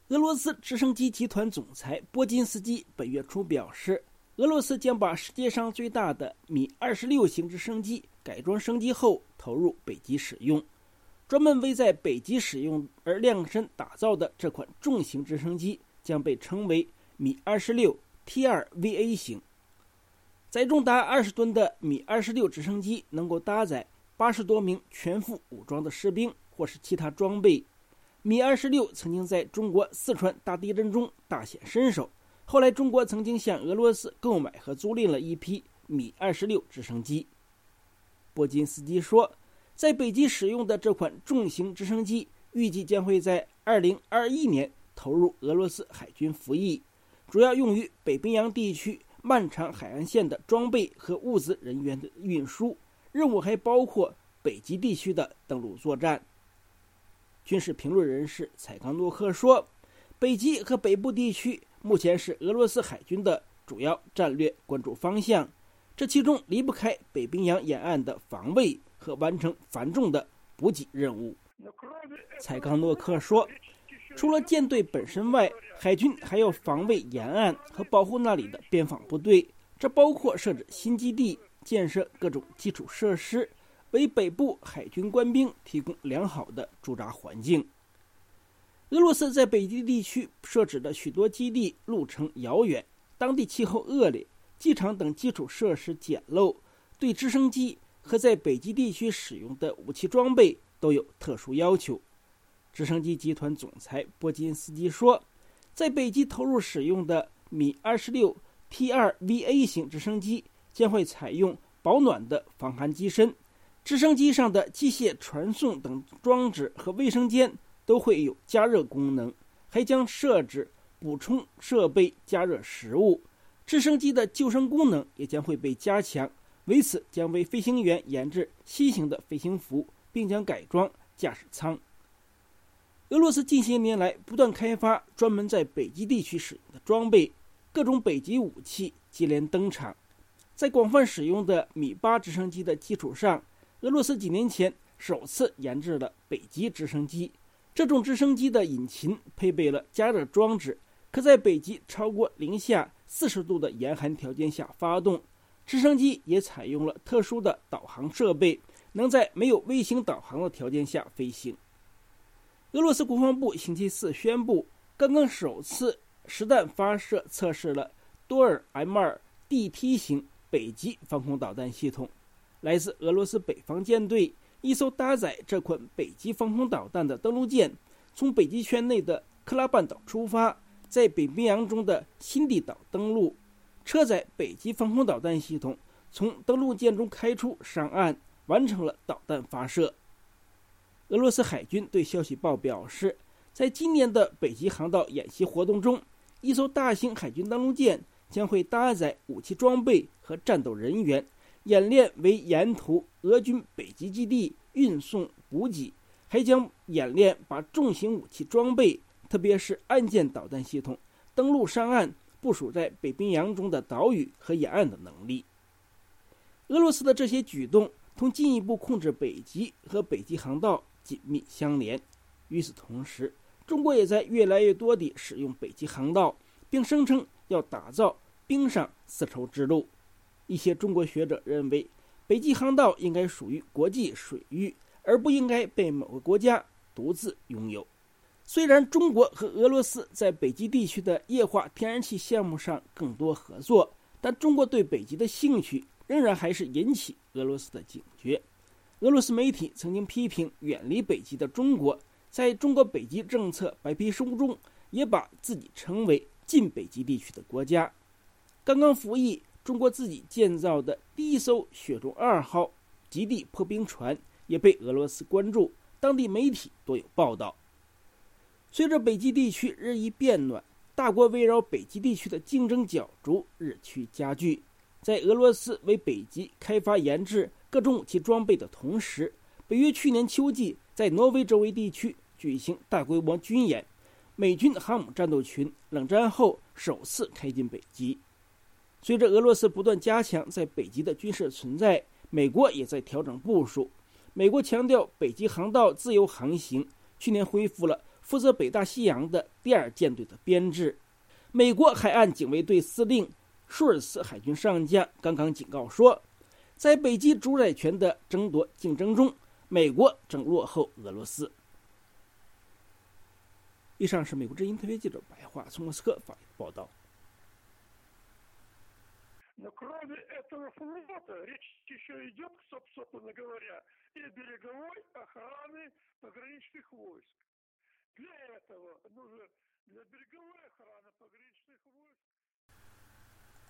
俄罗斯直升机集团总裁波金斯基本月初表示，俄罗斯将把世界上最大的米26型直升机改装升级后投入北极使用。专门为在北极使用而量身打造的这款重型直升机将被称为米26 T2VA 型。载重达20吨的米26直升机能够搭载80多名全副武装的士兵或是其他装备。米26曾经在中国四川大地震中大显身手，后来中国曾经向俄罗斯购买和租赁了一批米26直升机。波金斯基说，在北极使用的这款重型直升机预计将会在2021年投入俄罗斯海军服役，主要用于北冰洋地区漫长海岸线的装备和物资人员的运输，任务还包括北极地区的登陆作战。军事评论人士采冈诺克说，北极和北部地区目前是俄罗斯海军的主要战略关注方向，这其中离不开北冰洋沿岸的防卫和完成繁重的补给任务。采冈诺克说，除了舰队本身外，海军还要防卫沿岸和保护那里的边防部队，这包括设置新基地、建设各种基础设施，为北部海军官兵提供良好的驻扎环境。俄罗斯在北极地区设置的许多基地路程遥远，当地气候恶劣，机场等基础设施简陋，对直升机和在北极地区使用的武器装备都有特殊要求。直升机集团总裁波金斯基说，在北极投入使用的米26 T2VA 型直升机将会采用保暖的防寒机身，直升机上的机械传送等装置和卫生间都会有加热功能，还将设置补充设备加热食物。直升机的救生功能也将会被加强，为此将为飞行员研制新型的飞行服，并将改装驾驶舱。俄罗斯近些年来不断开发专门在北极地区使用的装备，各种北极武器接连登场。在广泛使用的米8直升机的基础上，俄罗斯几年前首次研制了北极直升机。这种直升机的引擎配备了加热装置，可在北极超过-40度的严寒条件下发动。直升机也采用了特殊的导航设备，能在没有卫星导航的条件下飞行。俄罗斯国防部星期四宣布，刚刚首次实弹发射测试了多尔 M2DT 型北极防空导弹系统。来自俄罗斯北方舰队一艘搭载这款北极防空导弹的登陆舰，从北极圈内的克拉半岛出发，在北冰洋中的辛地岛登陆。车载北极防空导弹系统从登陆舰中开出上岸，完成了导弹发射。俄罗斯海军对消息报表示，在今年的北极航道演习活动中，一艘大型海军登陆舰将会搭载武器装备和战斗人员，演练为沿途俄军北极基地运送补给，还将演练把重型武器装备，特别是岸舰导弹系统登陆上岸，部署在北冰洋中的岛屿和沿岸的能力。俄罗斯的这些举动同进一步控制北极和北极航道紧密相连。与此同时，中国也在越来越多地使用北极航道，并声称要打造冰上丝绸之路。一些中国学者认为，北极航道应该属于国际水域，而不应该被某个国家独自拥有。虽然中国和俄罗斯在北极地区的液化天然气项目上更多合作，但中国对北极的兴趣仍然还是引起俄罗斯的警觉。俄罗斯媒体曾经批评远离北极的中国，在中国北极政策白皮书中也把自己称为近北极地区的国家。刚刚服役中国自己建造的第一艘雪中2号极地破冰船也被俄罗斯关注，当地媒体多有报道。随着北极地区日益变暖，大国围绕北极地区的竞争角逐日趋加剧。在俄罗斯为北极开发研制各种武器装备的同时，北约去年秋季在挪威周围地区举行大规模军演，美军航母战斗群冷战后首次开进北极。随着俄罗斯不断加强在北极的军事存在，美国也在调整部署。美国强调北极航道自由航行，去年恢复了负责北大西洋的第2舰队的编制。美国海岸警卫队司令舒尔茨海军上将刚刚警告说，在北极主宰权的争夺竞争中，美国正落后俄罗斯。以上是美国之音特约记者白桦从莫斯科发来的报道。 Но кроме этого флота речь еще идет, собственно говоря, и береговой охраны пограничных войск. Для этого нужно, для береговой охраны пограничных войск